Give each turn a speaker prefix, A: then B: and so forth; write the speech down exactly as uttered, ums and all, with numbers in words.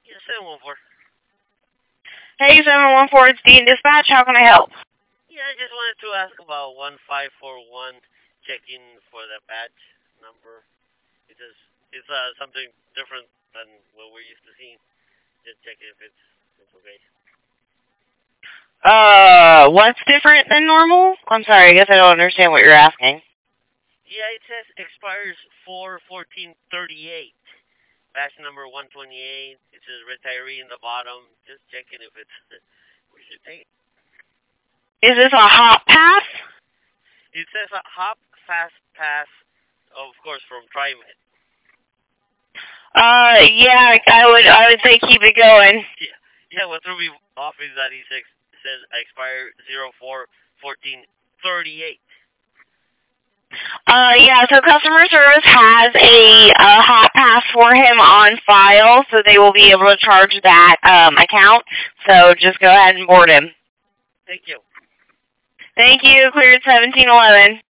A: Yeah, seven one four.
B: Hey, seven one four, it's Dean Dispatch. How can I help?
A: Yeah, I just wanted to ask about one five four one, checking for the badge number. It's just, it's uh, something different than what we're used to seeing. Just check if it's, it's okay.
B: Uh, what's different than normal? I'm sorry, I guess I don't understand what you're asking.
A: Yeah, it says expires four fourteen thirty-eight. Batch number one twenty-eight. It says retiree in the bottom. Just checking if it's we should take.
B: Is this a hop pass?
A: It says a hop fast pass, of course, from TriMet.
B: Uh, yeah, I would, I would say keep it going.
A: Yeah, yeah. What threw me off is that he says says expire zero four fourteen thirty-eight.
B: Uh, yeah, so customer service has a, a hot pass for him on file, so they will be able to charge that um, account. So just go ahead and board him.
A: Thank you.
B: Thank you. Cleared seventeen eleven.